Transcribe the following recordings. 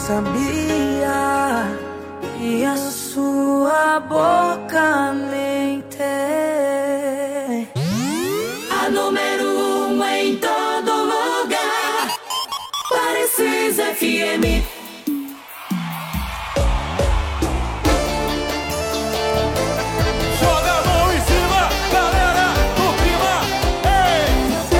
sabia que a sua boca mente. A número 1 em todo lugar. Parecis FM. Joga a mão em cima, galera do clima. Ei,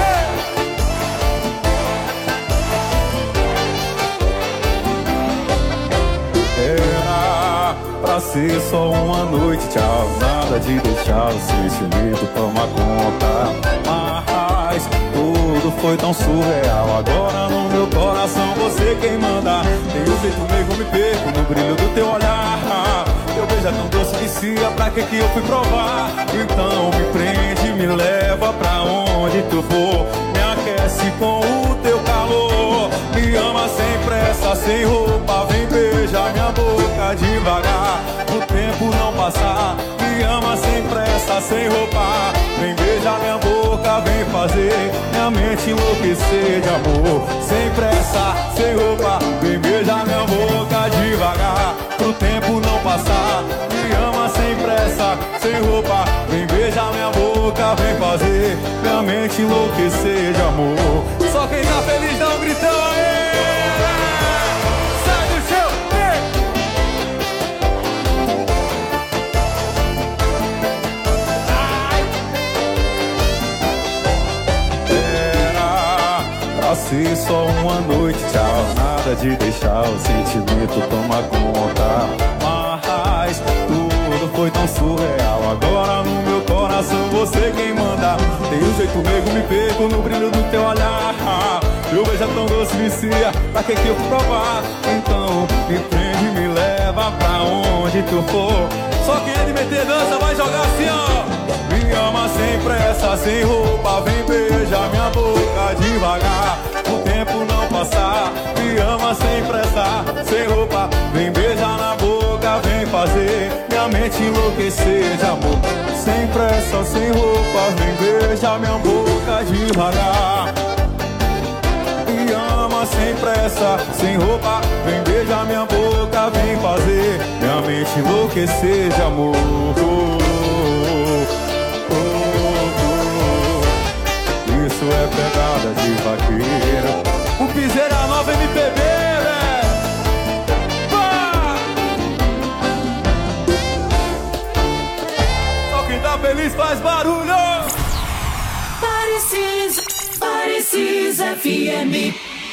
ei. Era pra ser só uma noite, tchau. Nada de deixar o sentimento tomar conta. Mas tudo foi tão surreal. Agora no meu coração você quem manda. Tem um jeito mesmo, me perco no brilho do teu olhar. Teu beijo é tão doce, vicia, pra que eu fui provar? Então me prende, me leva pra onde tu for. Me aquece com o teu calor. Me ama sem pressa, sem roupa. Vem beijar minha boca devagar, o tempo não passar. Me ama sem pressa, sem roupa. Vem beijar minha boca, vem fazer minha mente enlouquecer de amor. Sem pressa, sem roupa. Vem beijar minha boca devagar, pro tempo não passar. Me ama sem pressa, sem roupa. Vem beijar minha boca, vem fazer minha mente enlouquecer de amor. Só quem tá feliz dá um gritão aí. Sai do chão, Era pra ser só uma noite, tchau. Nada de deixar o sentimento tomar conta. Mas tudo foi tão surreal. Agora no meu coração você quem manda. Tem um jeito mesmo, me perco no brilho do teu olhar. Meu beijo é tão doce, vicia, pra que eu fui provar? Então me prende, me leva pra onde tu for. Só quem é de meter dança vai jogar assim, ó. Me ama sem pressa, sem roupa. Vem beijar minha boca devagar, o tempo não passar. Me ama sem pressa, sem roupa. Vem beijar na boca, vem fazer minha mente enlouquecer de amor. Sem pressa, sem roupa. Vem beijar minha boca devagar. Me ama sem pressa, sem roupa. Vem beijar minha boca, vem fazer minha mente enlouquecer de amor. Isso é pegada de vaqueiro. O Piseira Nova MPB, velho. Só quem tá feliz faz barulho. Parecis FM.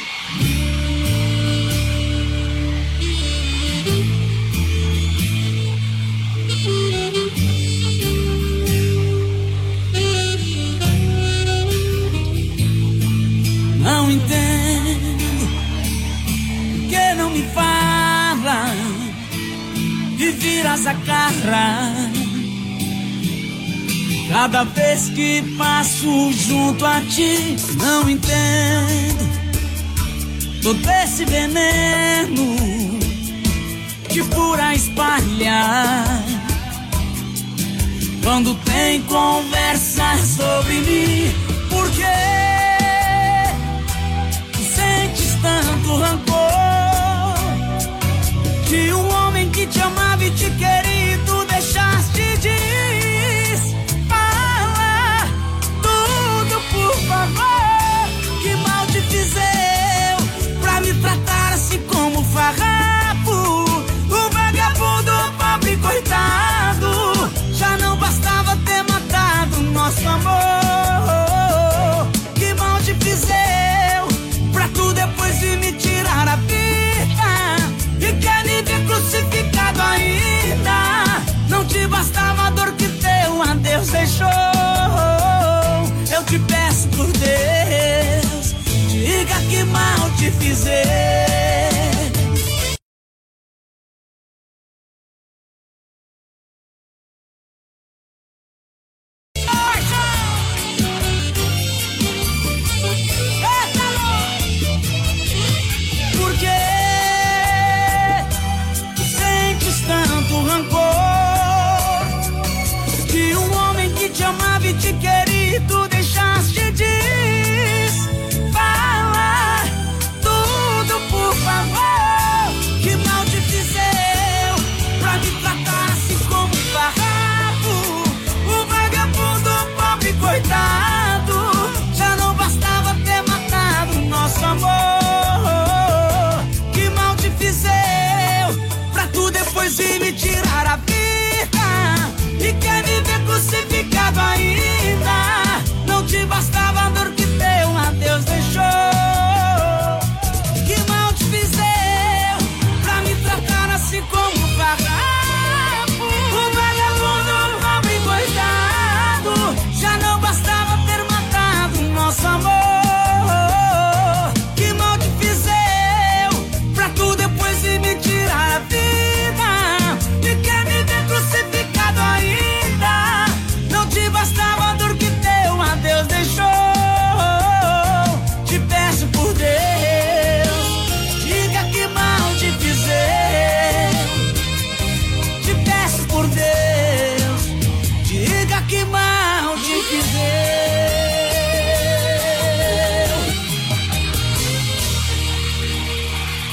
Não entendo porque não me fala e viras a cara cada vez que passo junto a ti. Não entendo todo esse veneno que por a espalhar quando tem conversa sobre mim. Por quê? Tanto rancor de um homem que te amava e te queria e tu deixaste de falar tudo, por favor. Que mal te fiz eu pra me tratar assim como farrapo? O vagabundo, pobre coitado, já não bastava ter matado nosso amor. Que mal te fiz eu pra tu depois de me tirar a vida e quer me ver crucificado ainda? Não te bastava a dor que teu adeus deixou. Eu te peço por Deus, diga que mal te fiz eu. Te queria e tu deixaste de falar tudo, por favor.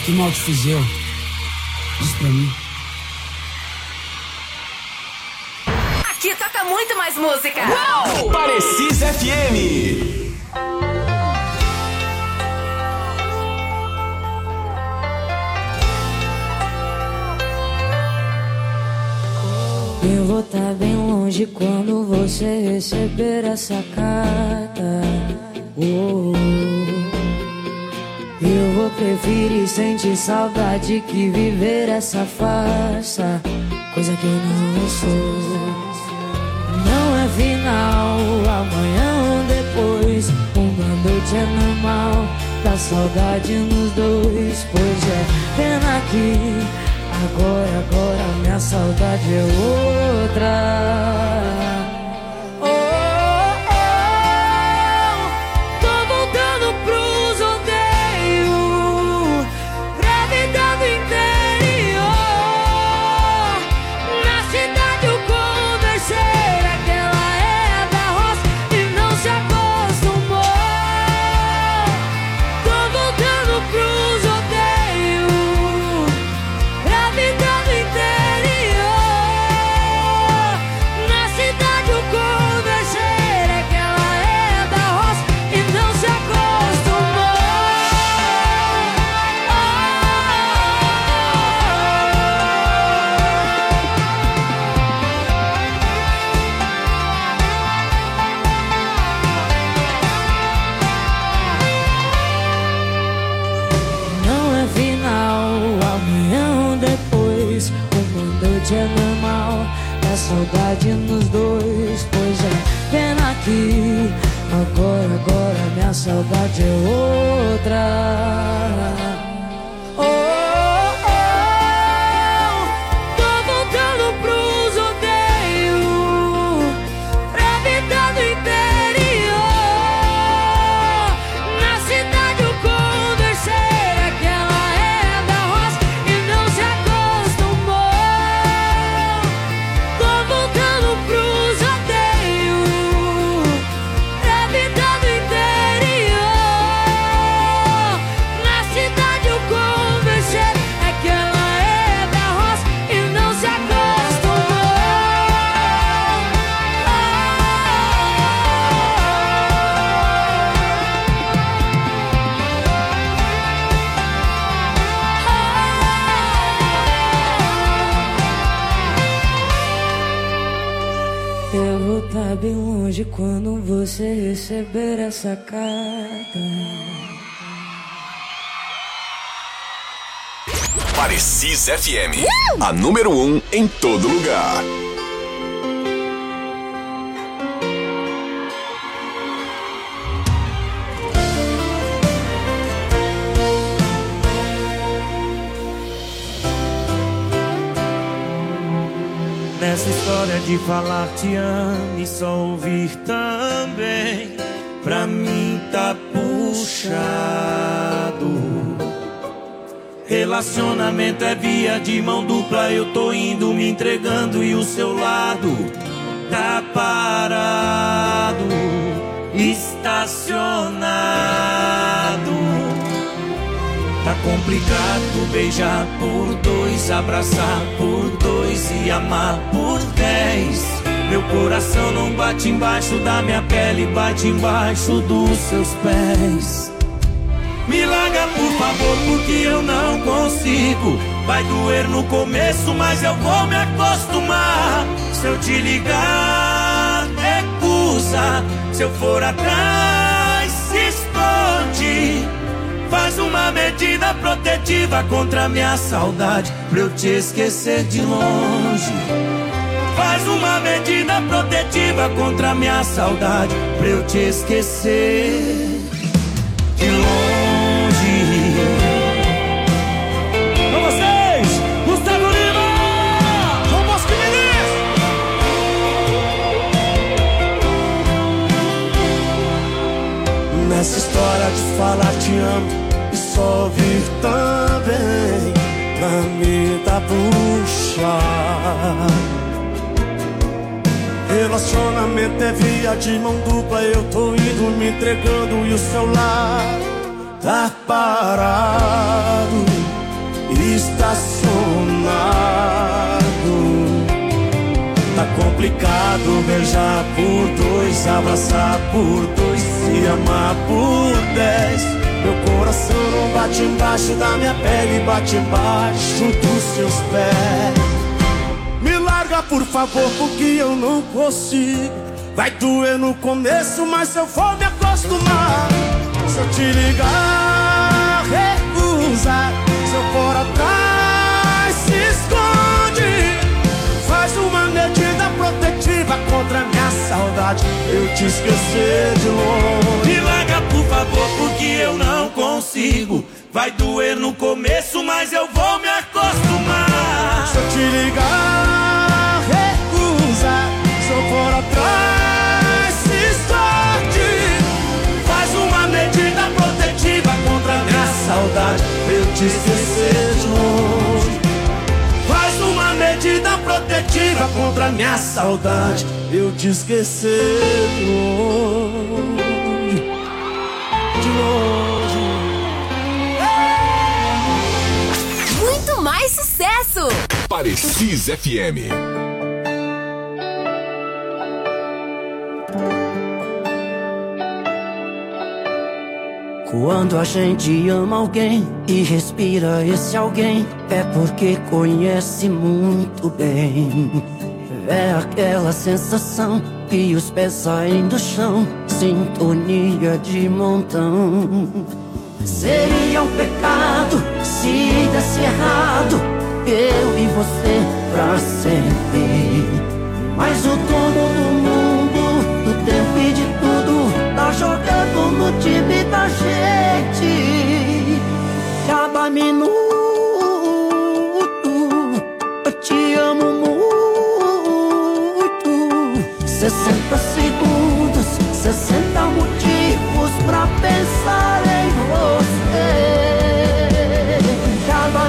Que mal te fiz eu? Diz pra mim. Aqui toca muito mais música. Uou! Parecis FM. Eu vou estar bem longe quando você receber essa carta. Eu vou preferir sentir saudade que viver essa farsa, coisa que eu não sou. Não é final, amanhã ou depois. Uma noite é normal, dá saudade nos dois. Pois é, pena que agora minha saudade é outra. É normal, é saudade nos dois. Pois é, pena que agora minha saudade é outra. Tô voltando pros rodeios, pra vida do interior. Na cidade eu conversei, aquela é da roça e não se acostumou. Eu vou estar bem longe quando você receber essa carta. Parecis FM, a número 1 em todo lugar. Nessa história de falar te amo e só ouvir também, pra mim tá puxado. Relacionamento é via de mão dupla, eu tô indo me entregando e o seu lado tá parado, estacionado. Tá complicado beijar por dois, abraçar por dois e amar por 10. Meu coração não bate embaixo da minha pele, bate embaixo dos seus pés. Me larga por favor, porque eu não consigo. Vai doer no começo, mas eu vou me acostumar. Se eu te ligar, recusa. Se eu for atrás, se esconde. Faz uma medida protetiva contra a minha saudade, pra eu te esquecer de longe. Faz uma medida protetiva contra a minha saudade, pra eu te esquecer de longe. Com vocês, Gustavo Lima, com Bosque Ministro. Nessa história de falar te amo e só ouvir também, pra mim tá puxado. Relacionamento é via de mão dupla, eu tô indo me entregando e o seu lado tá parado, estacionado. Tá complicado beijar por dois, abraçar por dois, se amar por 10. Meu coração não bate embaixo da minha pele, bate embaixo dos seus pés. Me larga por favor, porque eu não consigo. Vai doer no começo, mas eu vou me acostumar. Se eu te ligar, recusa. Se eu for atrás, se esconde. Faz uma medida protetiva contra a minha saudade, eu te esquecer de longe. Me larga por favor, porque eu não consigo. Vai doer no começo, mas eu vou me acostumar. Se eu te ligar, recusa. Se eu for atrás, se esconde. Faz uma medida protetiva contra a minha saudade, eu te esquecer de longe. Faz uma medida protetiva contra a minha saudade, eu te esquecer de longe. De longe. Muito mais sucesso! Parecis FM. Quando a gente ama alguém e respira esse alguém, é porque conhece muito bem. É aquela sensação que os pés saem do chão, sintonia de montão. Seria um pecado se desse errado, eu e você pra sempre. Mas o dono do mundo, do tempo e de tudo, tá jogando no time da gente. Cada minuto eu te amo muito. 60 segundos, 60 motivos pra pensar em você. Cada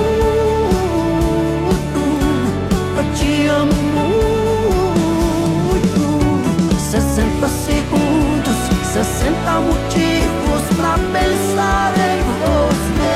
minuto eu te amo muito. 60 segundos, 60 motivos pra pensar em você.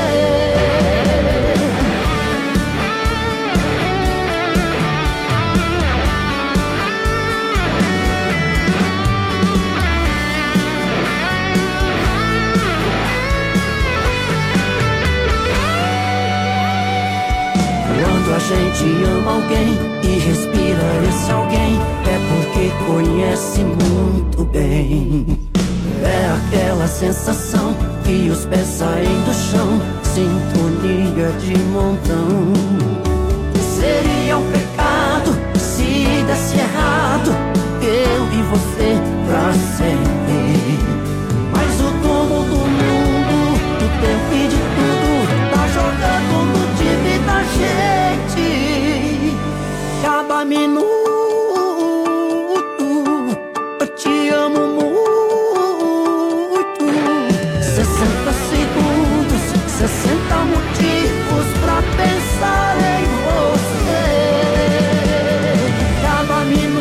Quando a gente ama alguém e respira esse alguém, é porque conhece muito bem. É aquela sensação que os pés saem do chão, sintonia de montão. Seria um pecado se desse errado, eu e você pra sempre. Mas o dono do mundo, do tempo e de tudo, tá jogando no time da gente. Cada minuto eu te amo muito. 60 segundos, 60 motivos pra pensar em você. Cada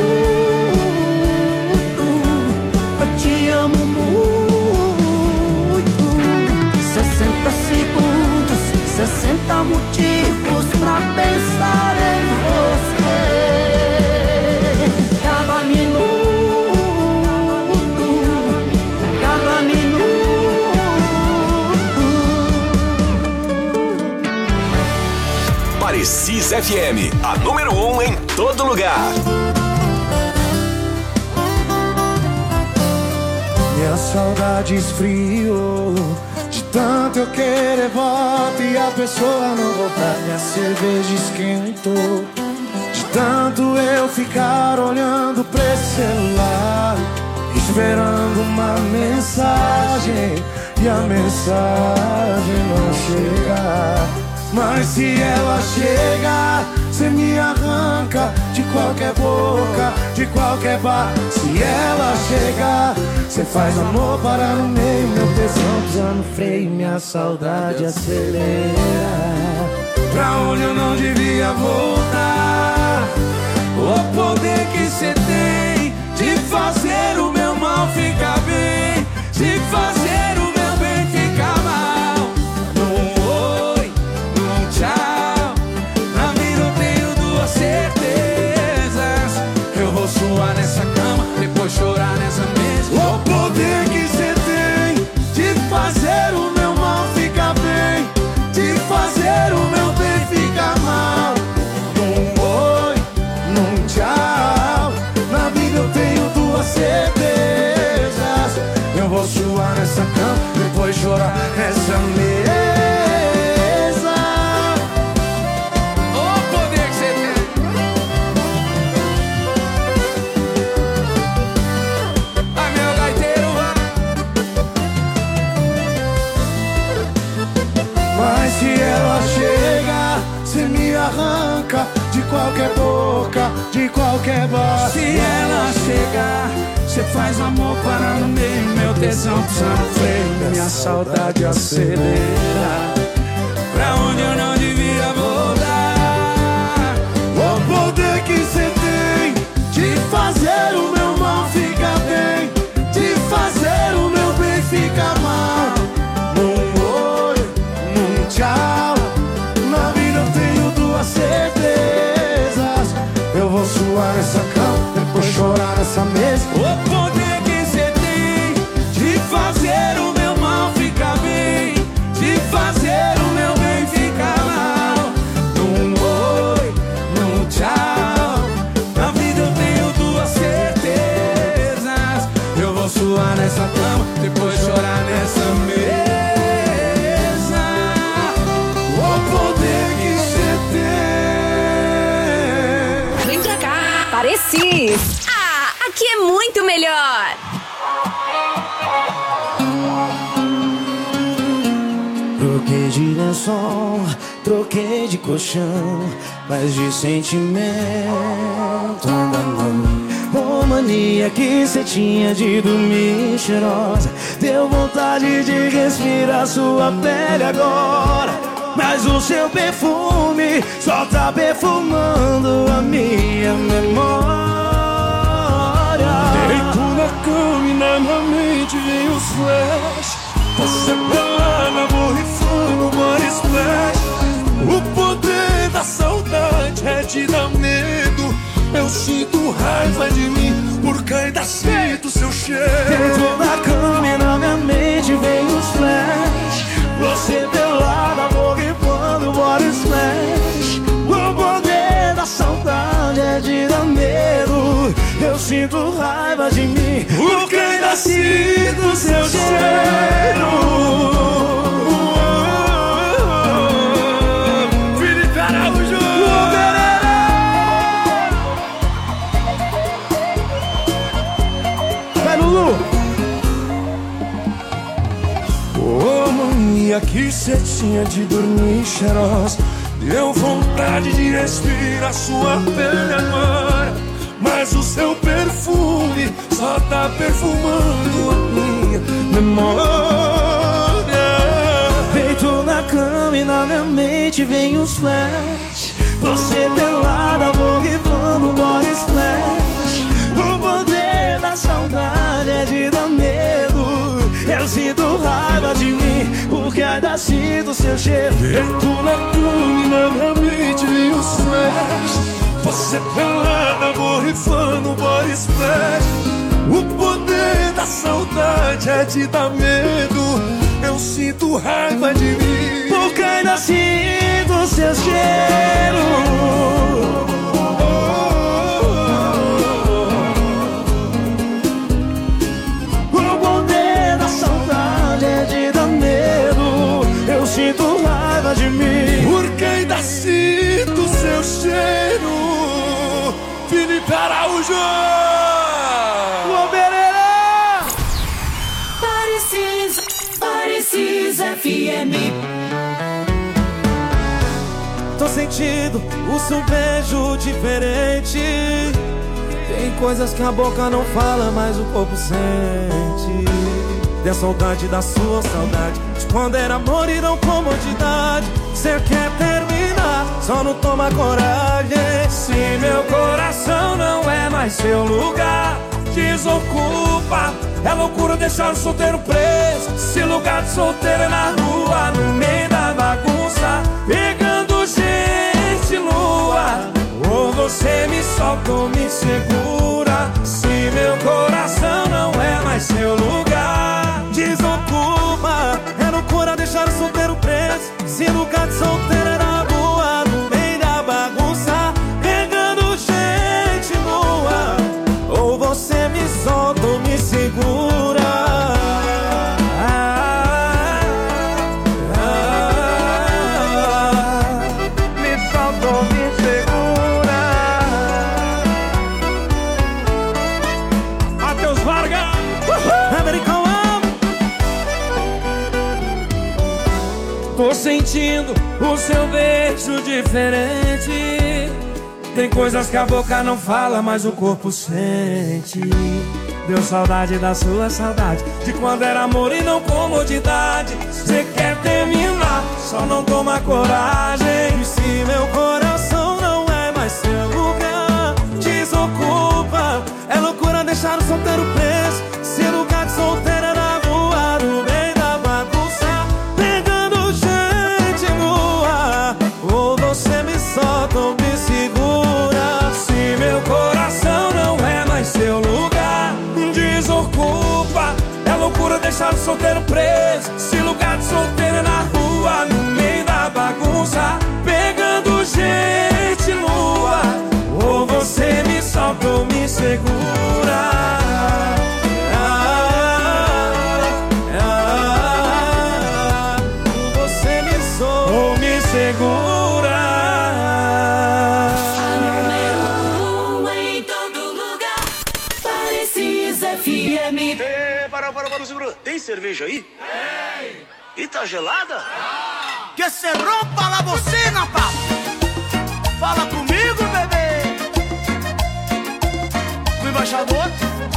minuto eu te amo muito. 60 segundos, 60 motivos pra pensar em você. Cada minuto, cada minuto. Parecis FM, a número 1 em todo lugar. Minha saudade esfriou, de tanto eu querer volta e a pessoa não voltar. Minha cerveja esquentou, de tanto eu ficar olhando pra esse celular, esperando uma mensagem e a mensagem não chega. Mas se ela chega, cê me arranca de qualquer boca, de qualquer bar. Se ela chegar, cê faz amor parar no meio, meu tesão pisa no freio, minha saudade acelera. Pra onde eu não devia voltar, o poder que cê tem de fazer o meu mal ficar bem, de fazer o meu bem ficar mal. Num oi, num tchau, nessa cama, depois chorar nessa mesa. Ô poder que você tem. Ai meu gaiteiro, mas se ela chega, cê me arranca de qualquer boca, de qualquer voz. se ela chegar, cê faz amor parar no meio, meu tesão pisa no freio, minha saudade acelera pra onde eu não devia voltar. O poder que cê tem de fazer o meu mal ficar bem, de fazer o meu bem ficar mal. Num oi, num tchau, na vida eu tenho duas certezas. Eu vou suar nessa cama, depois chorar nessa mesa. O poder que cê tem de fazer o meu mal ficar bem, de fazer o meu bem ficar mal. Num oi, num tchau, na vida eu tenho duas certezas. Eu vou suar nessa cama, depois chorar nessa mesa. O poder que cê tem. Vem pra cá, Parecis. Ah, aqui é muito melhor. Troquei de lençol, troquei de colchão, mas de sentimento ainda não. Ô mania que cê tinha de dormir cheirosa, deu vontade de respirar sua pele agora. Mas o seu perfume só tá perfumando a minha memória. Deito na cama e na minha mente vem os flash. Você pelada, borrifando body splash. O poder da saudade é de dar medo. Eu sinto raiva de mim porque ainda sinto seu cheiro. Deito na cama e na minha mente vem os flash. Você pelada, borrifando body splash. O poder da saudade é de dar medo. Eu sinto raiva de mim porque ainda sinto seu cheiro. Felipe Araújo! Vai, Lulu! Ô mania que cê tinha de dormir cheirosa, deu vontade de respirar sua pele agora. Mas o seu perfume só tá perfumando a minha memória. Deito na cama e na minha mente vem os flash. Você pelada, borrifando body splash. O poder da saudade é de dar medo. Eu sinto raiva de mim porque ainda sinto seu cheiro. Deito na cama e na minha mente vem os flash. Você pelada, borrifando body splash. O poder da saudade é de dar medo. Eu sinto raiva de mim porque ainda sinto seu cheiro. O poder da saudade é de dar medo. Eu sinto raiva de mim porque ainda sinto seu cheiro. Felipe Araújo! Parecis FM. Tô sentindo o seu beijo diferente. Tem coisas que a boca não fala, mas o corpo sente. Tem a saudade da sua saudade, de quando era amor e não comodidade. Cê quer terminar, só não toma coragem. Se meu coração não é mais seu lugar, desocupa. É loucura deixar o solteiro preso. Se lugar de solteiro é na rua, no meio da bagunça, pegando gente lua. Ou você me solta ou me segura. Se meu coração não é mais seu lugar, desocupa. É loucura deixar o solteiro preso. Se lugar de solteiro é na rua, no meio da bagunça, pegando gente nua. Ou você me solta ou me segura. Tô sentindo o seu beijo diferente. Tem coisas que a boca não fala, mas o corpo sente. Deu saudade da sua saudade, de quando era amor e não comodidade. Cê quer terminar, só não toma coragem. E se meu coração não é mais seu lugar, desocupa. É loucura deixar o solteiro preso. Se lugar de solteiro é na rua, no meio da bagunça, pegando gente no ar. Ou você me solta ou me segura. Se meu coração não é mais seu lugar, desocupa. É loucura deixar o solteiro preso. Se lugar de solteiro é na rua, no meio da bagunça, pegando gente no ar. Ou você me solta ou me segura. Você me solta ou me segura. A número 1 em todo lugar. Parecis FM. Para, segura. Tem cerveja aí? Tem. E tá gelada? Que se rompa la bocina, papo. Fala comigo, bebê. O embaixador.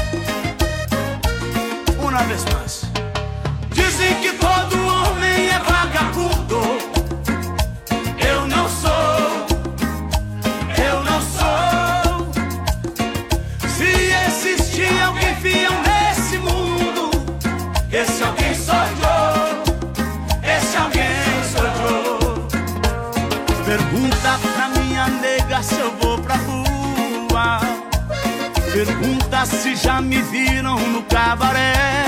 Uma vez mais. Dizem que todo homem é vagabundo. Eu não sou. Eu não sou. Se existir alguém fiel nesse mundo, esse alguém sou eu. Esse alguém sou eu. pergunta pra minha nega se eu vou pra rua. Pergunta se já me viram no cabaré.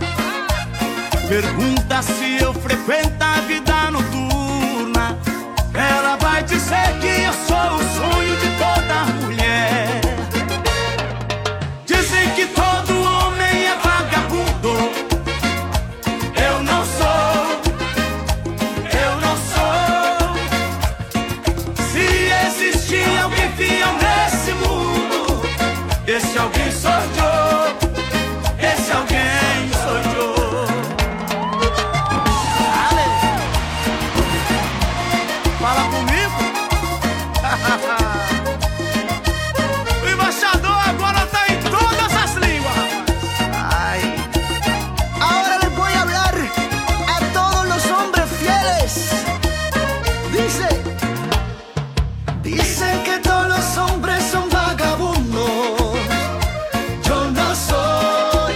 Pergunta se eu frequento a vida noturna. Ela vai dizer que eu sou o sonho de toda mulher. Dizem que todo homem é vagabundo. Eu não sou. Eu não sou. Se existir alguém fiel nesse mundo, esse alguém sou eu. Esse alguém sou eu. fala comigo. O embaixador agora tá em todas as línguas. Ay. Ahora les voy a hablar a todos los hombres fieles. Dicen que todos los hombres son vagabundos. Yo no soy.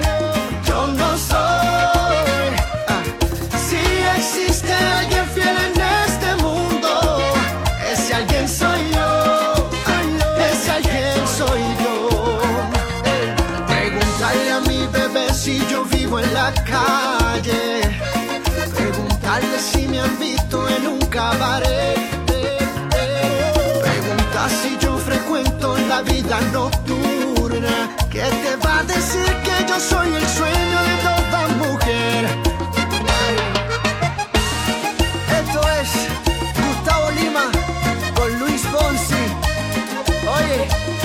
Si existe alguien fiel en este mundo, ese alguien soy yo. Ese alguien soy yo. Preguntarle a mi bebé si yo vivo en la calle. Preguntarle si me han visto en un cabaret. Pregunta si yo frecuento la vida nocturna. ¿Qué te va a decir que yo soy el sueño de toda mujer? Esto es Gustavo Lima con Luis Fonsi. Oye.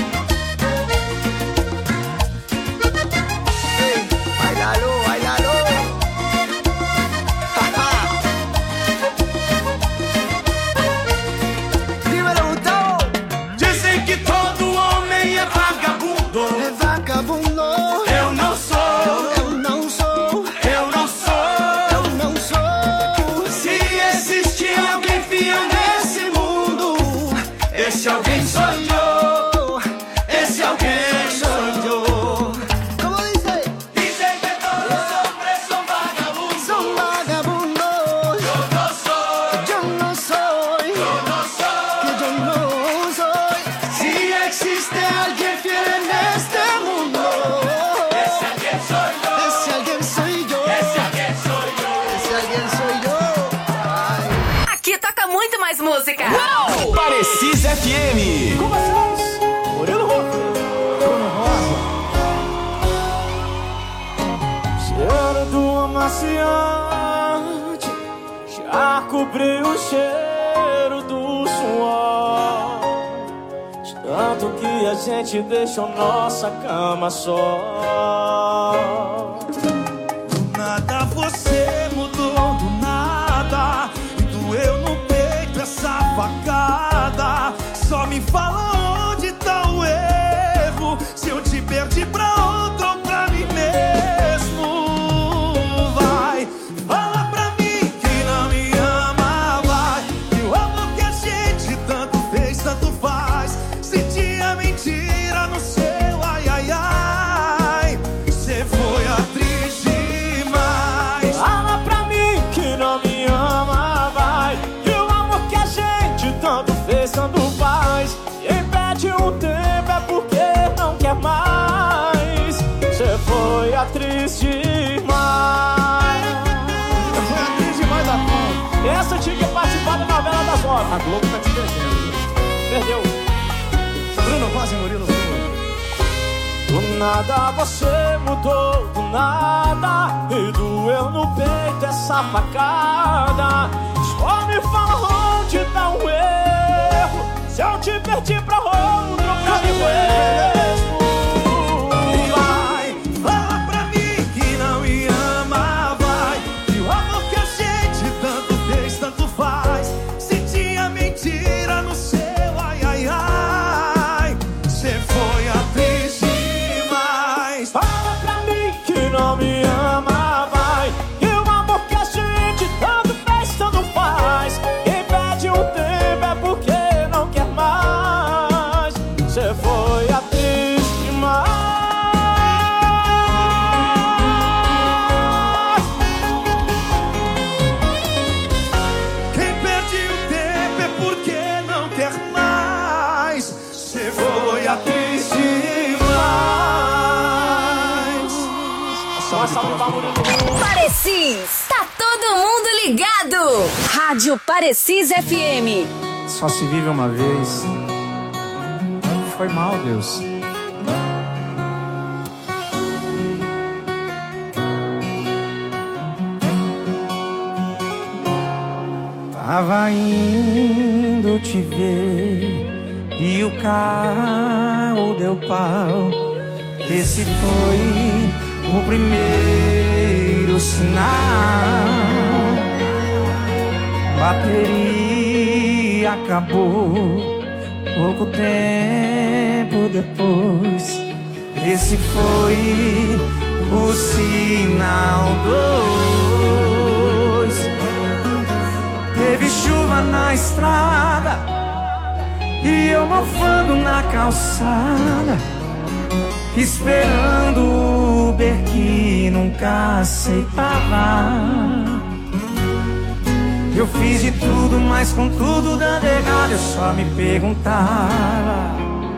Hey, bailalo, bailalo. Dímelo, Gustavo. Dizem que todo homem é vagabundo. Es vagabundo. Eu não sou. Eu não sou. Eu não sou. Eu não sou. Se existir alguém fiel nesse mundo, esse alguém sou eu. Esse alguém sou eu. ¿Cómo dice? Dizem que todos os hombres são vagabundos. Son vagabundos. Eu não sou. Yo no soy. Eu não sou. Que yo no soy. Si existe alguien fiel en este mundo, Esse alguém sou eu. ese alguien soy yo. Esse alguém sou eu. Ese alguien soy yo. Ay. Aqui toca muito mais música. Parecis FM. Moreno Rosa. Bruno Rosa. Cheiro do amaciante já cobriu o cheiro do suor. De tanto que a gente deixou nossa cama só. Do nada você mudou, do nada. foto. A Globo tá te perdendo. Perdeu. Bruno Voz e Murilo Filho. Do nada você mudou, do nada, e doeu no peito essa facada. Só me fala onde tá o erro, se eu te perdi pra outro, pra mim mesmo. Vai, fala pra mim que não me ama, vai. E o amor que a gente tanto fez, tanto faz. Se tinha mentira no seu ai, ai, ai. Cê foi atriz demais. Fala pra mim que não me ama, vai. E o amor que a gente tanto fez, tanto faz. Quem pede um tempo é porque não quer mais. Cê foi atriz demais. Quem perde o tempo é porque não quer mais. Cê foi atriz demais. Só salve pra Murilo. Parecis, tá todo mundo ligado. Rádio Parecis FM. Só se vive uma vez. Foi mal, Deus. Tava indo te ver e o carro deu pau. Esse foi o primeiro sinal. Bateria acabou pouco tempo depois. Esse foi o sinal 2. Teve chuva na estrada e eu mofando na calçada, esperando o Uber que nunca aceitava. Eu fiz de tudo, mas com tudo dando errado, eu só me perguntava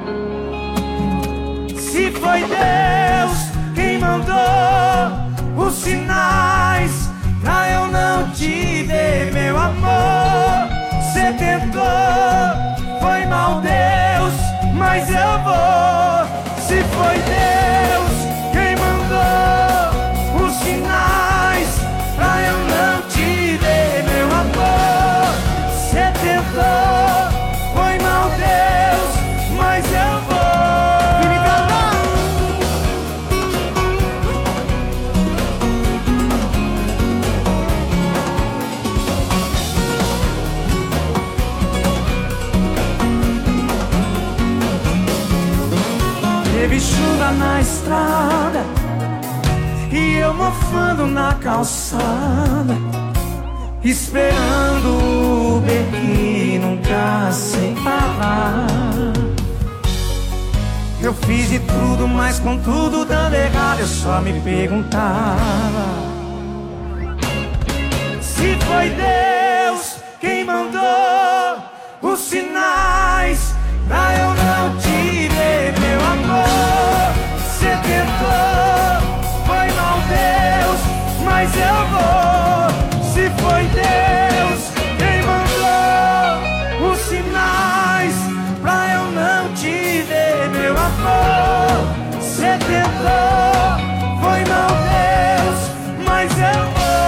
se foi Deus quem mandou os sinais pra eu não te ver, meu amor. Cê tentou, foi mal, Deus, mas eu vou. Se foi Deus quem mandou os sinais pra eu não te ver, meu amor. Cê tentou, foi mal, Deus, mas eu vou. Teve chuva na estrada e eu mofando na calçada, esperando o Uber que nunca aceitava. Eu fiz de tudo, mas com tudo dando errado, eu só me perguntava se foi Deus quem mandou os sinais pra eu não te ver, meu amor. Cê tentou, foi mal, Deus, mas eu vou. Se foi Deus quem mandou os sinais pra eu não te ver, meu amor. Cê tentou, foi mal, Deus, mas eu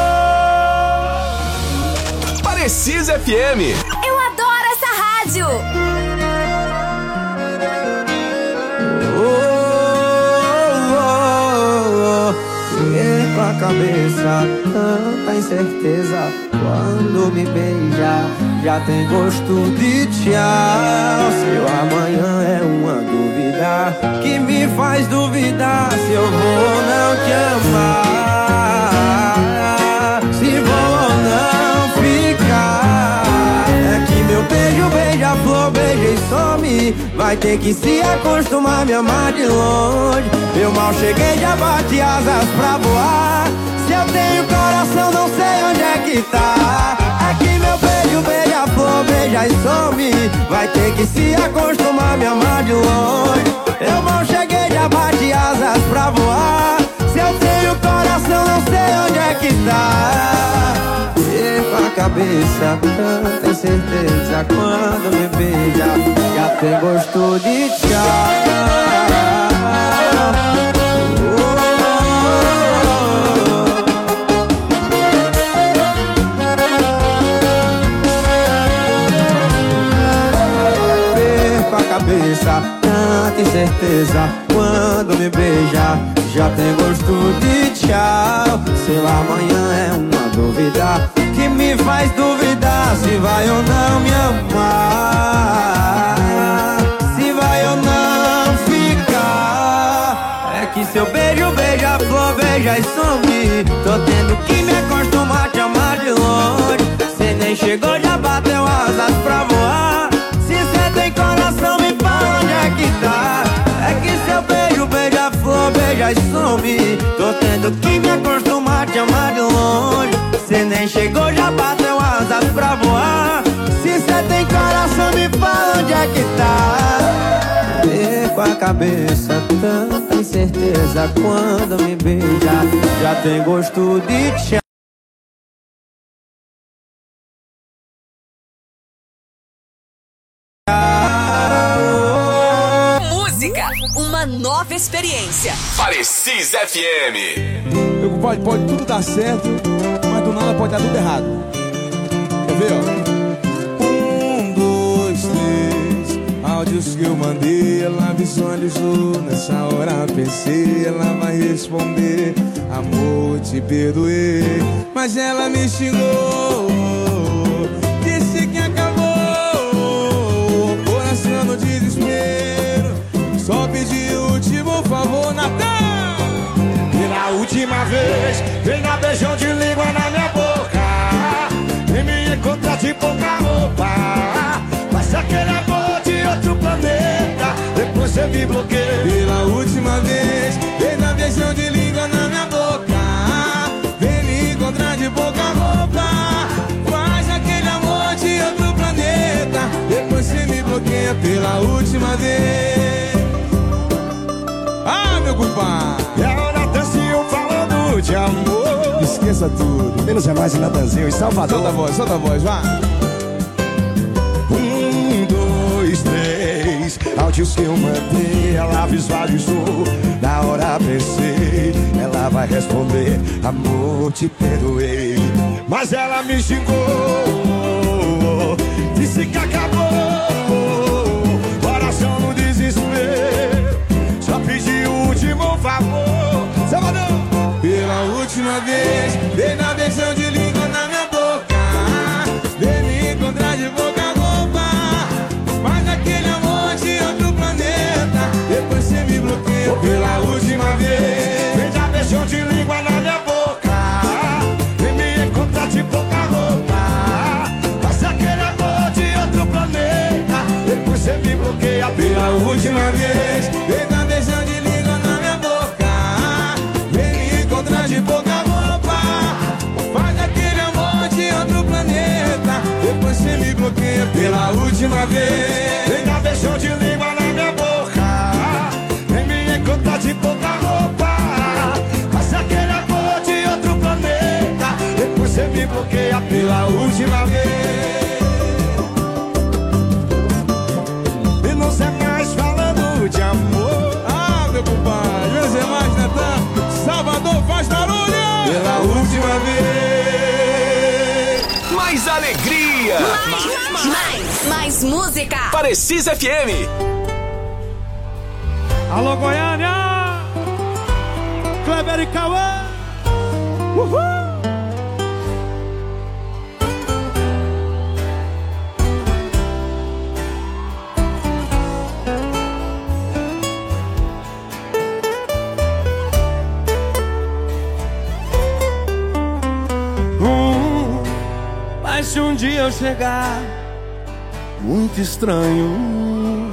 vou. Parecis FM. Eu adoro essa rádio. Com a cabeça, tanta incerteza. Quando me beija, já tem gosto de tchau. Seu amanhã é uma dúvida que me faz duvidar se eu vou ou não te amar, se vou ou não ficar. É que meu beijo, beija-flor, beija e some. Vai ter que se acostumar a me amar de longe. Eu mal cheguei, já bati asas pra voar. Se eu tenho coração, não sei onde é que tá. Aqui meu beijo, beija-flor, beija e some. Vai ter que se acostumar a me amar de longe. Eu mal cheguei, já bati asas pra voar. Se eu tenho coração, não sei onde é que tá. E com a cabeça, tanta certeza quando me beija, já tem gosto de tchau. Perco a cabeça, tanta incerteza quando me beija, já tem gosto de tchau. Seu amanhã é uma dúvida que me faz duvidar se vai ou não me amar, se vai ou não ficar. É que seu beijo beija, flor beija e some. Tô tendo que me acostumar a te amar de longe. Cê nem chegou, já bateu asas pra voar. Se cê tem coração, me fala onde é que tá. É que seu beijo beija, flor beija e some. Tô tendo que me acostumar a te amar de longe. Cê nem chegou, já bateu asas pra voar. Se cê tem coração, me fala onde é que tá. Perco a cabeça, tanta incerteza quando me beija, já tem gosto de tchau. Música, uma nova experiência. Parecis FM. Pode tudo dar certo, mas do nada pode dar tudo errado. Quer ver, ó? 1, 2, 3. Áudios que eu mandei, ela visualizou. Nessa hora pensei, ela vai responder: amor, te perdoei. Mas ela me xingou, disse que acabou. Coração no desespero, só pedi o último favor, Natan. Pela última vez, vem dar beijão de língua na minha boca. Vem me encontrar de pouca roupa. Faz aquele amor de outro planeta, depois você me bloqueia. Pela última vez, vem dar beijão de língua na minha boca. Vem me encontrar de pouca roupa. Faz aquele amor de outro planeta, depois você me bloqueia. Pela última vez. Ah, meu compadre! Falando de amor, esqueça tudo, menos é mais em Natanzinho, em Salvador. Solta a voz, vai. 1, 2, 3. Áudios que eu mandei, ela visualizou. Na hora pensei, ela vai responder: amor, te perdoei. Mas ela me xingou, disse que acabou. Coração no desespero, só pedi o último favor. Salvador! Pela última vez, vem dar beijão de língua na minha boca. Vem me encontrar de boca a roupa. Faz aquele amor de outro planeta, depois você me bloqueia. Pela última vez, vem dar beijão de língua na minha boca. Vem me encontrar de boca a roupa. Faz aquele amor de outro planeta, depois você me bloqueia. Pela última vez, vem dar beijão de língua na minha boca. De pouca roupa, faz aquele amor de outro planeta, depois você me bloqueia. Pela última vez, vem dar beijão de língua na minha boca. Vem me encontrar de pouca roupa. Faz aquele amor de outro planeta, depois você me bloqueia. Pela última vez. E não sei mais falando de amor. Ah, meu compadre, menos é mais, Natan. Salvador faz barulho! Pela última vez! Mais alegria! Mais música! Parecis FM! Alô, Goiânia! Kleber e Cauã! Uhul! Mas se um dia eu chegar muito estranho,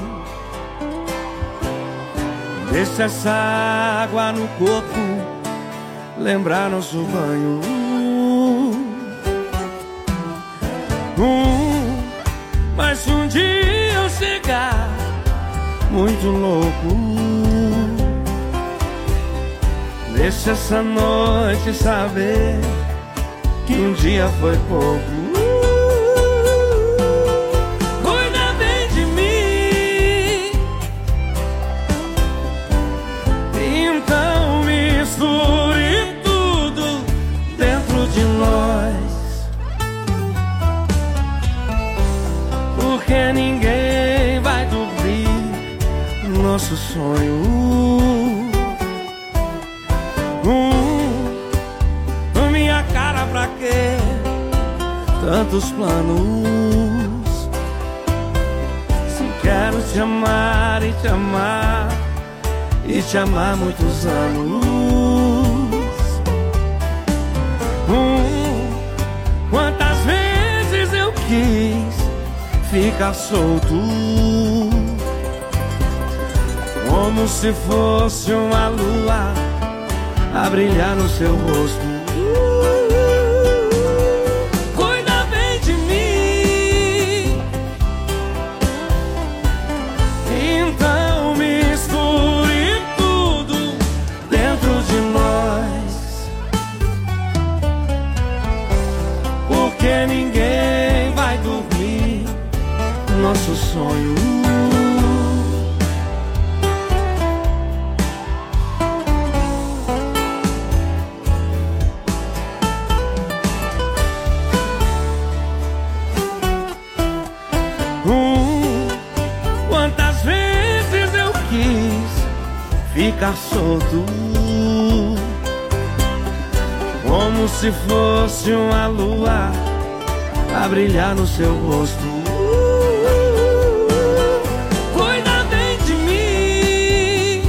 deixa essa água no corpo lembrar nosso banho. Mas se um dia eu chegar muito louco, deixa essa noite saber que um dia foi pouco. nosso sonho. Minha cara, pra quê? Tantos planos. Se quero te amar e te amar e te amar muitos anos. Quantas vezes eu quis ficar solto, como se fosse uma lua a brilhar no seu rosto. Cuida bem de mim, então misture tudo dentro de nós, porque ninguém vai dormir nosso sonho. Quantas vezes eu quis ficar solto, como se fosse uma lua a brilhar no seu rosto. Cuida bem de mim,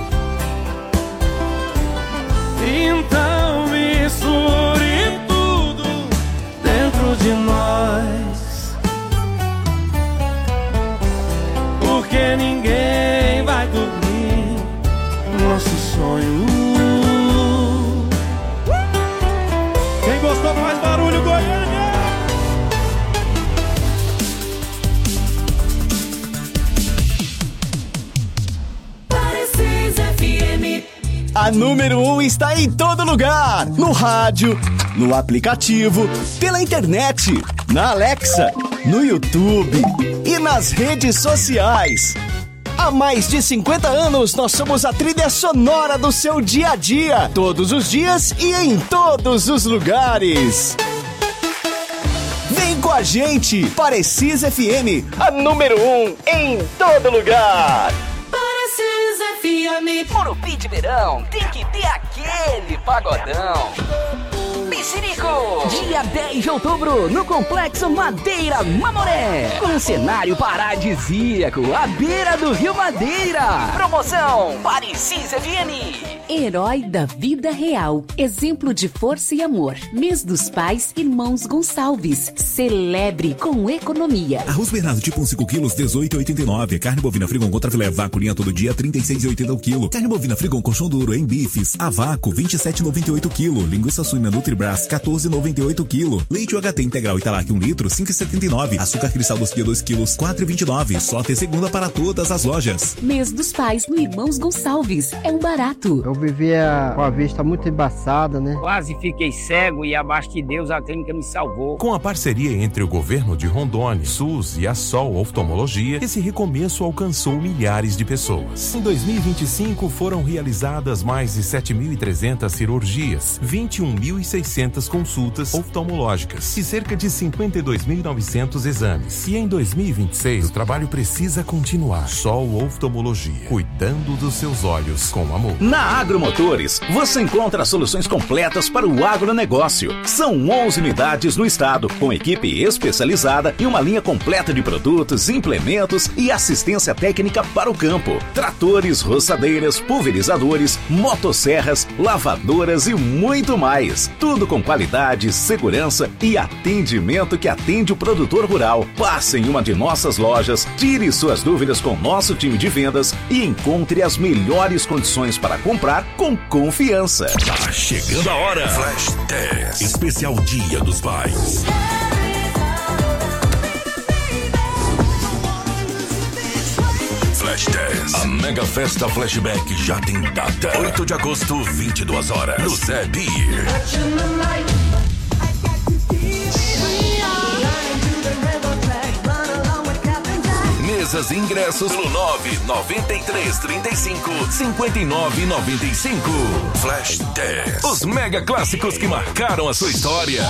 então misture tudo dentro de nós, porque ninguém vai dormir nosso sonho. Quem gostou faz barulho, Goiânia! A número 1 está em todo lugar. No rádio, no aplicativo, pela internet, na Alexa, no YouTube e nas redes sociais. Há mais de 50 anos, nós somos a trilha sonora do seu dia a dia, todos os dias e em todos os lugares. Vem com a gente, Parecis FM, a número 1 em todo lugar. Parecis FM. Morumbi de verão tem que ter aquele pagodão. Mexerico! Dia 10 de outubro, no Complexo Madeira Mamoré. Com um cenário paradisíaco, à beira do Rio Madeira. Promoção Parecis FM. Herói da vida real. Exemplo de força e amor. Mês dos Pais, Irmãos Gonçalves. Celebre com economia. Arroz Bernardo tipo 1 5 quilos, 18,89. Carne bovina Frigon contra filé vaco linha todo dia, 36,80 o quilo. Carne bovina Frigon colchão duro em bifes, a vácuo, 27,98 o quilo. Linguiça suína Nutribras, 14,98 o quilo. Leite UHT integral Italac 1 litro, 5,79. Açúcar cristal doce 2 quilos, 4,29. Só até segunda para todas as lojas. Mês dos Pais no Irmãos Gonçalves. É um barato. Eu vivia com a vista muito embaçada, né? Quase fiquei cego e abaixo de Deus a clínica me salvou. Com a parceria entre o governo de Rondônia, SUS e a Sol Oftalmologia, esse recomeço alcançou milhares de pessoas. Em 2025 foram realizadas mais de 7.300 cirurgias, 21.600 consultas oftalmológicas e cerca de 52.900 exames. E em 2026 o trabalho precisa continuar. Sol Oftalmologia, cuidando dos seus olhos com amor. Na Agromotores, você encontra soluções completas para o agronegócio. São 11 unidades no estado, com equipe especializada e uma linha completa de produtos, implementos e assistência técnica para o campo. Tratores, roçadeiras, pulverizadores, motosserras, lavadoras e muito mais. Tudo com qualidade, segurança e atendimento que atende o produtor rural. Passe em uma de nossas lojas, tire suas dúvidas com nosso time de vendas e encontre as melhores condições para comprar com confiança. Tá chegando a hora. Flash 10. Especial Dia dos Pais. Flash 10. A mega festa Flashback já tem data. 8 de agosto, 22 horas. No Zé Beer. Mesas e ingressos no 99335-5995. Flash 10. Os mega clássicos que marcaram a sua história.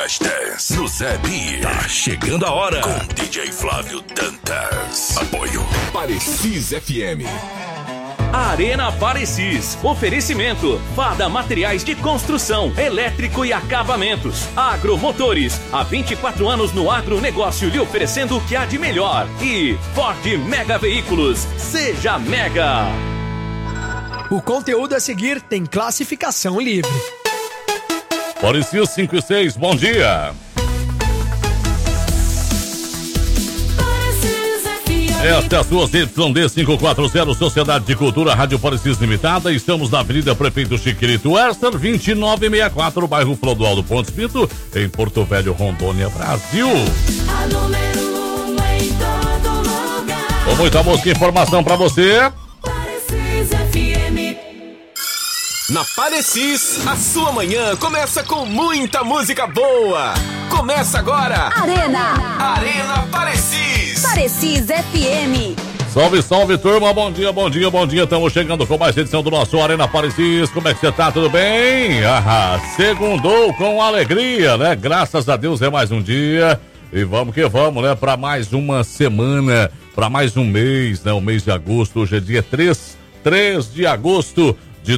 Flashdance no Zé Beer. Tá chegando a hora com DJ Flávio Dantas. Apoio Parecis FM. Arena Parecis. Oferecimento. Fada Materiais de Construção, Elétrico e Acabamentos. Agromotores. Há 24 anos no agronegócio lhe oferecendo o que há de melhor. E Ford Mega Veículos. Seja Mega. O conteúdo a seguir tem classificação livre. Parecis 5 e 6, bom dia. Esta é a sua ZYD 540, Sociedade de Cultura, Rádio Parecis Limitada. Estamos na Avenida Prefeito Chiquirito Erster, 2964, bairro Clodoaldo Pontes Pinto, em Porto Velho, Rondônia, Brasil. A número 1 em todo lugar. Com muita música e informação pra você. Parecis FM. Na Parecis, a sua manhã começa com muita música boa. Começa agora. Arena Parecis. Parecis FM. Salve, salve, turma. Bom dia, bom dia, bom dia. Estamos chegando com mais edição do nosso Arena Parecis. Como é que você tá? Tudo bem? Segundou com alegria, né? Graças a Deus é mais um dia. E vamos que vamos, né? Para mais uma semana, para mais um mês, né? O mês de agosto. Hoje é dia 3 de agosto de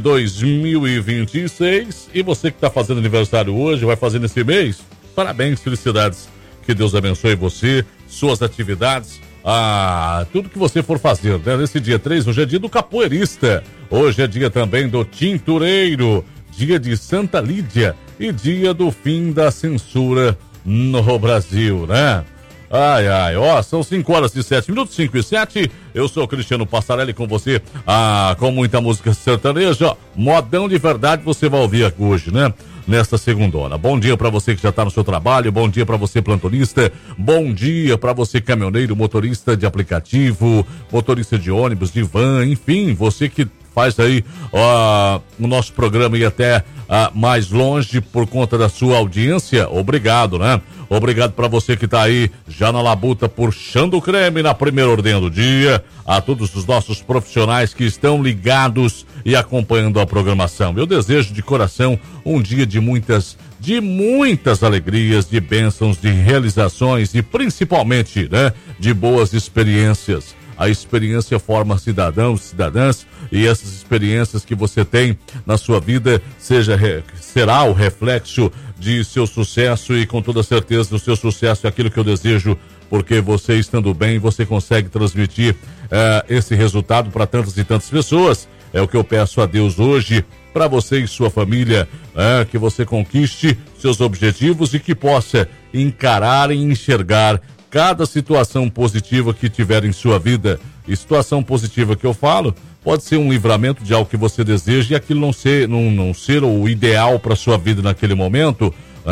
2026. E você que tá fazendo aniversário hoje, vai fazer nesse mês, parabéns, felicidades. Que Deus abençoe você, suas atividades, tudo que você for fazer, né? Nesse dia 3, hoje é dia do capoeirista. Hoje é dia também do tintureiro, dia de Santa Lídia e dia do fim da censura no Brasil, né? São 5 horas e 7 minutos, 5 e 7. Eu sou o Cristiano Passarelli com você, com muita música sertaneja, modão de verdade, você vai ouvir hoje, né? Nesta segundona. Bom dia para você que já tá no seu trabalho, bom dia para você plantonista, bom dia para você caminhoneiro, motorista de aplicativo, motorista de ônibus, de van, enfim, você que faz aí o nosso programa ir até mais longe por conta da sua audiência, obrigado, né? Obrigado para você que tá aí já na labuta puxando o creme na primeira ordem do dia, a todos os nossos profissionais que estão ligados e acompanhando a programação. Eu desejo de coração um dia de muitas alegrias, de bênçãos, de realizações e principalmente, né, de boas experiências. A experiência forma cidadãos, cidadãs, e essas experiências que você tem na sua vida será o reflexo de seu sucesso, e com toda certeza o seu sucesso é aquilo que eu desejo, porque você estando bem, você consegue transmitir esse resultado para tantas e tantas pessoas. É o que eu peço a Deus hoje para você e sua família, que você conquiste seus objetivos e que possa encarar e enxergar cada situação positiva que tiver em sua vida. E situação positiva que eu falo pode ser um livramento de algo que você deseja e aquilo não ser o ideal para sua vida naquele momento.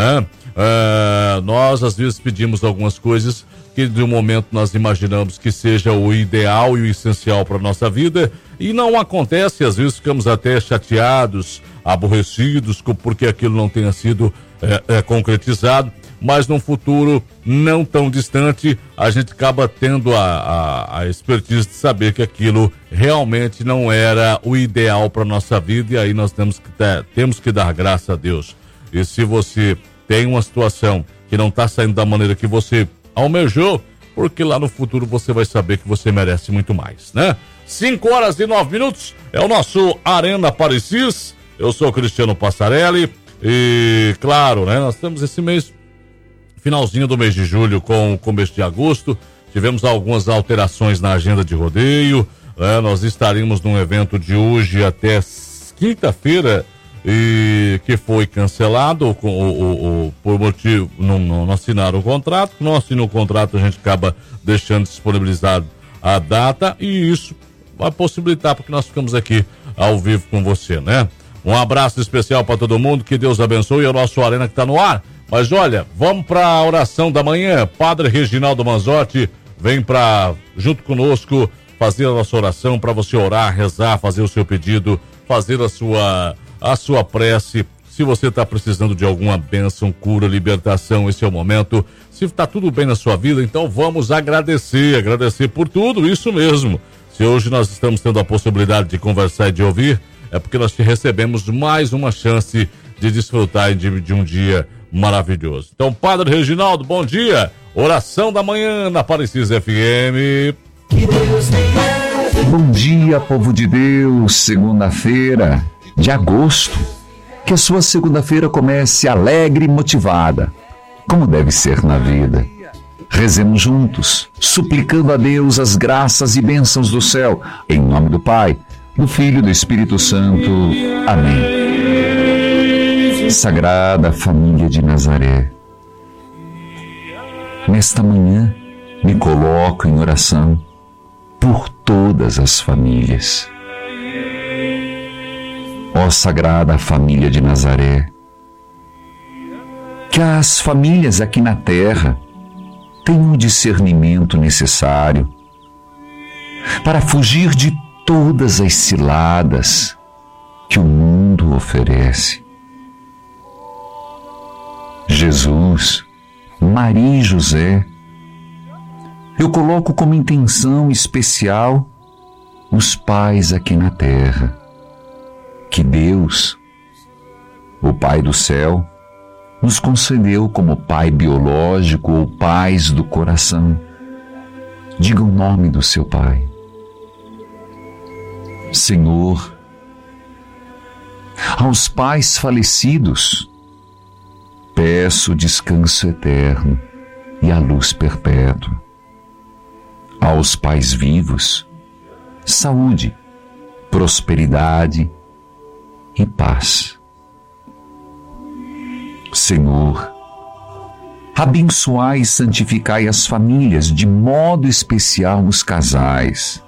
Nós às vezes pedimos algumas coisas que de um momento nós imaginamos que seja o ideal e o essencial para nossa vida e não acontece. Às vezes ficamos até chateados, aborrecidos porque aquilo não tenha sido concretizado. Mas num futuro não tão distante, a gente acaba tendo a expertise de saber que aquilo realmente não era o ideal para nossa vida, e aí nós temos que dar graça a Deus. E se você tem uma situação que não está saindo da maneira que você almejou, porque lá no futuro você vai saber que você merece muito mais, né? 5 horas e 9 minutos, é o nosso Arena Parecis. Eu sou o Cristiano Passarelli e, claro, né, nós temos esse mês, finalzinho do mês de julho com o começo de agosto, tivemos algumas alterações na agenda de rodeio, nós estaremos num evento de hoje até quinta-feira e que foi cancelado por motivo, não assinaram o contrato. Não assinou o contrato, a gente acaba deixando disponibilizado a data e isso vai possibilitar porque nós ficamos aqui ao vivo com você, né? Um abraço especial para todo mundo, que Deus abençoe, é o nosso Arena que está no ar. Mas olha, vamos para a oração da manhã. Padre Reginaldo Manzotti vem junto conosco, fazer a nossa oração para você orar, rezar, fazer o seu pedido, fazer a sua prece. Se você está precisando de alguma bênção, cura, libertação, esse é o momento. Se está tudo bem na sua vida, então vamos agradecer por tudo, isso mesmo. Se hoje nós estamos tendo a possibilidade de conversar e de ouvir, é porque nós recebemos mais uma chance de desfrutar de um dia maravilhoso. Então, Padre Reginaldo, bom dia. Oração da manhã na Parecis FM. Bom dia, povo de Deus. Segunda-feira de agosto. Que a sua segunda-feira comece alegre e motivada, como deve ser na vida. Rezemos juntos, suplicando a Deus as graças e bênçãos do céu, em nome do Pai, do Filho e do Espírito Santo. Amém. Sagrada Família de Nazaré, nesta manhã me coloco em oração por todas as famílias. Ó Sagrada Família de Nazaré, que as famílias aqui na terra tenham o discernimento necessário para fugir de todas as ciladas que o mundo oferece. Jesus, Maria e José, eu coloco como intenção especial os pais aqui na terra. Que Deus, o Pai do céu, nos concedeu como pai biológico ou pais do coração. Diga o nome do seu pai. Senhor, aos pais falecidos, peço descanso eterno e a luz perpétua. Aos pais vivos, saúde, prosperidade e paz. Senhor, abençoai e santificai as famílias, de modo especial os casais.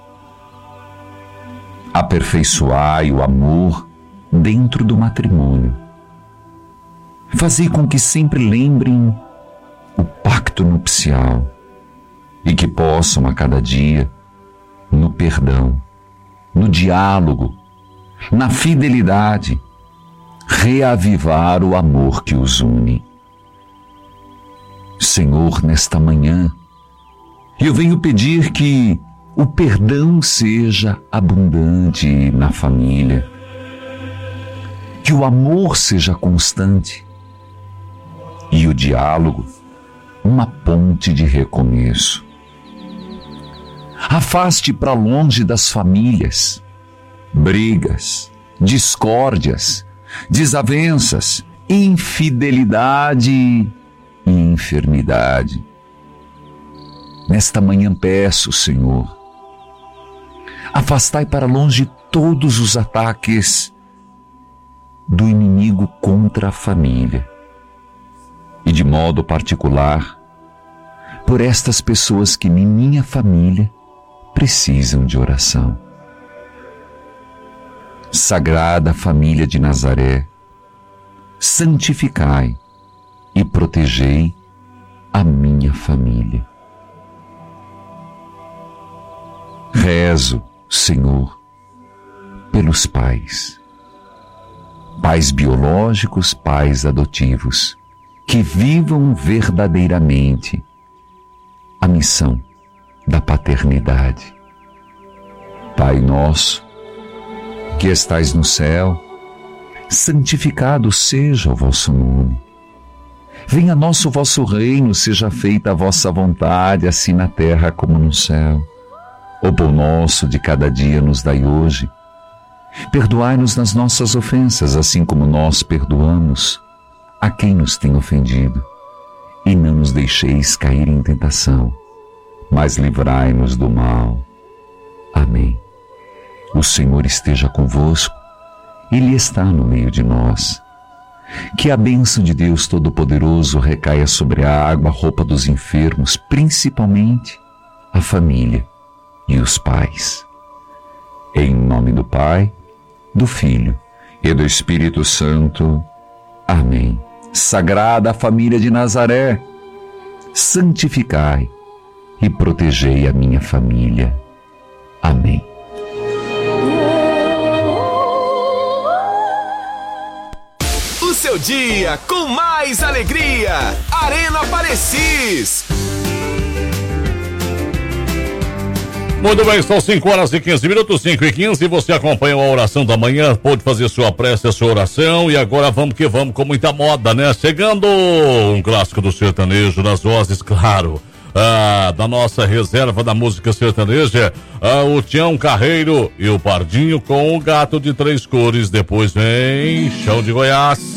Aperfeiçoai o amor dentro do matrimônio. Fazei com que sempre lembrem o pacto nupcial e que possam a cada dia, no perdão, no diálogo, na fidelidade, reavivar o amor que os une. Senhor, nesta manhã, eu venho pedir que o perdão seja abundante na família, que o amor seja constante e o diálogo uma ponte de recomeço. Afaste para longe das famílias brigas, discórdias, desavenças, infidelidade e enfermidade. Nesta manhã peço, Senhor, afastai para longe todos os ataques do inimigo contra a família e, de modo particular, por estas pessoas que em minha família precisam de oração. Sagrada Família de Nazaré, santificai e protegei a minha família. Rezo, Senhor, pelos pais, pais biológicos, pais adotivos, que vivam verdadeiramente a missão da paternidade. Pai nosso, que estais no céu, santificado seja o vosso nome. Venha a nós o vosso reino, seja feita a vossa vontade, assim na terra como no céu. O pão nosso de cada dia nos dai hoje. Perdoai-nos nas nossas ofensas, assim como nós perdoamos a quem nos tem ofendido. E não nos deixeis cair em tentação, mas livrai-nos do mal. Amém. O Senhor esteja convosco, Ele está no meio de nós. Que a bênção de Deus Todo-Poderoso recaia sobre a água, a roupa dos enfermos, principalmente a família e os pais. Em nome do Pai, do Filho e do Espírito Santo. Amém. Sagrada Família de Nazaré, santificai e protegei a minha família. Amém. O seu dia com mais alegria. Arena Parecis. Muito bem, são 5 horas e 15 minutos, 5 e 15. Você acompanha a oração da manhã, pode fazer sua prece, a sua oração. E agora vamos que vamos, com muita moda, né? Chegando um clássico do sertanejo, nas vozes, claro, da nossa reserva da música sertaneja, o Tião Carreiro e o Pardinho com o Gato de Três Cores. Depois vem Chão de Goiás.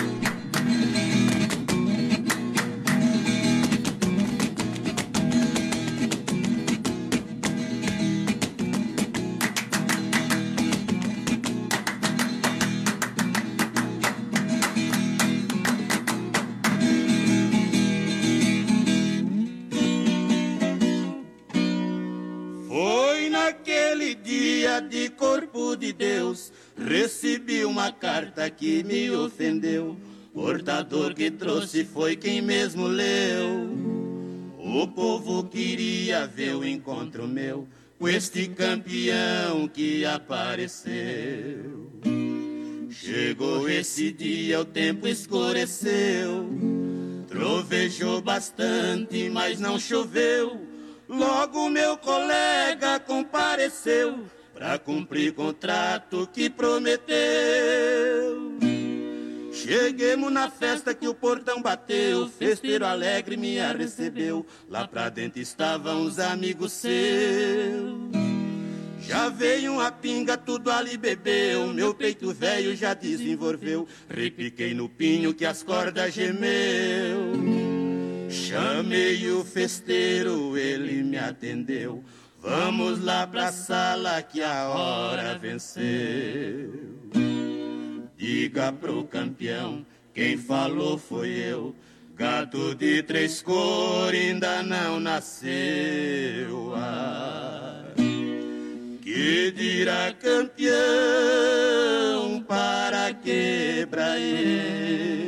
Recebi uma carta que me ofendeu. Portador que trouxe foi quem mesmo leu. O povo queria ver o encontro meu com este campeão que apareceu. Chegou esse dia, o tempo escureceu. Trovejou bastante, mas não choveu. Logo meu colega compareceu pra cumprir contrato que prometeu. Cheguemos na festa que o portão bateu. Festeiro alegre me recebeu. Lá pra dentro estavam os amigos seus. Já veio uma pinga, tudo ali bebeu. Meu peito velho já desenvolveu. Repiquei no pinho que as cordas gemeu. Chamei o festeiro, ele me atendeu. Vamos lá pra sala que a hora venceu. Diga pro campeão, quem falou foi eu. Gato de três cores ainda não nasceu. Que dirá campeão para quebrar eu?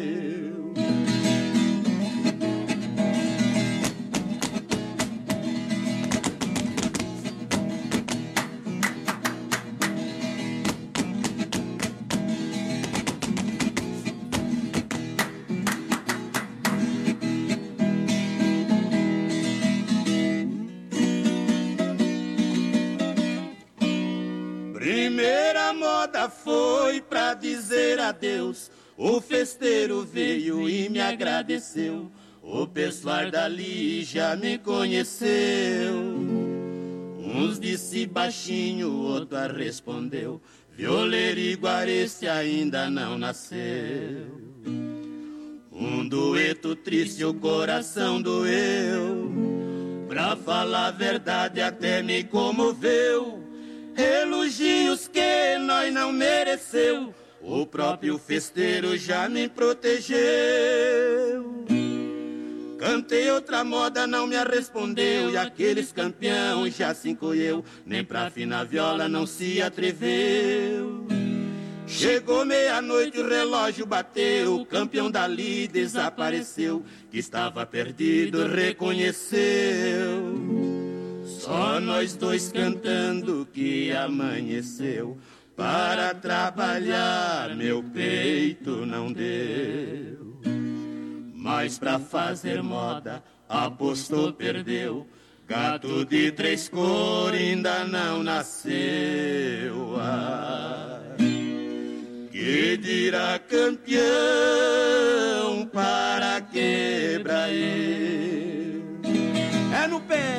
Primeira moda foi pra dizer adeus. O festeiro veio e me agradeceu. O pessoal dali já me conheceu. Uns disse baixinho, outro respondeu. Violeiro igual esse ainda não nasceu. Um dueto triste, o coração doeu. Pra falar a verdade até me comoveu. Elogios que nós não mereceu. O próprio festeiro já me protegeu. Cantei outra moda, não me respondeu. E aqueles campeão já se encolheu. Nem pra afinar viola não se atreveu. Chegou meia-noite, o relógio bateu. O campeão dali desapareceu. Que estava perdido, reconheceu. Só nós dois cantando que amanheceu. Para trabalhar meu peito não deu. Mas pra fazer moda apostou, perdeu. Gato de três cores ainda não nasceu. Que dirá campeão para quebrar eu? É no pé.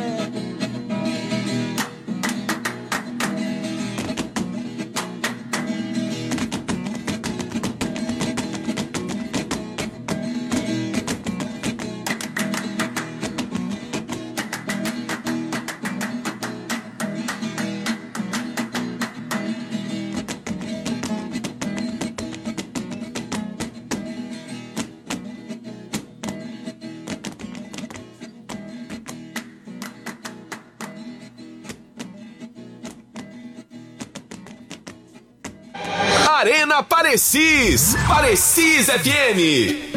Arena Parecis, Parecis FM.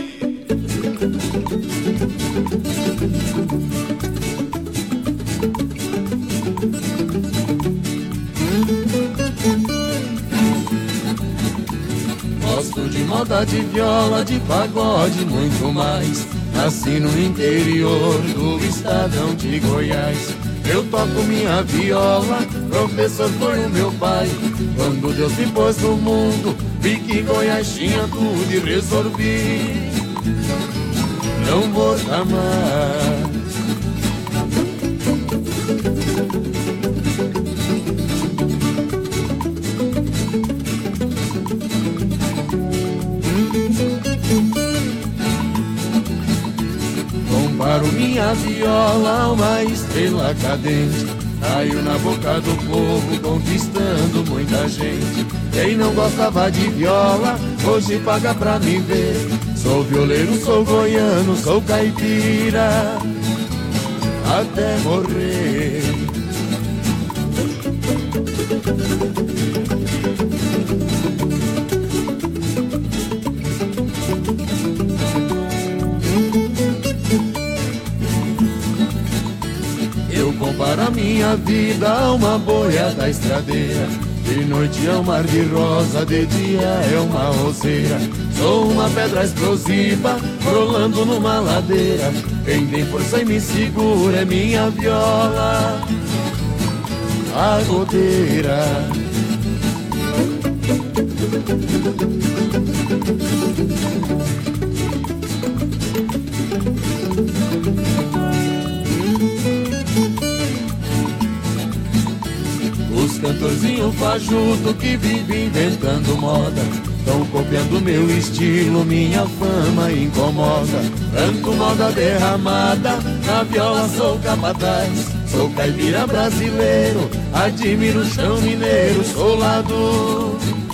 Gosto de moda, de viola, de pagode, muito mais. Nasci no interior do estadão de Goiás. Eu toco minha viola, professor foi o meu pai. Quando Deus me pôs no mundo, vi que Goiás tinha tudo e resolvi não voltar mais. Comparo minha viola a uma estrela cadente, caiu na boca do povo, conquistando muita gente. Quem não gostava de viola, hoje paga pra me ver. Sou violeiro, sou goiano, sou caipira, até morrer. Eu comparo a minha vida a uma boia da estradeira. De noite é um mar de rosa, de dia é uma roseira. Sou uma pedra explosiva, rolando numa ladeira. Quem tem força e me segura é minha viola, a goteira. Os cantorzinhos fajuto que vivem inventando moda, tão copiando meu estilo, minha fama incomoda. Canto moda derramada, na viola sou capataz. Sou caipira brasileiro, admiro o chão mineiro, sou lá do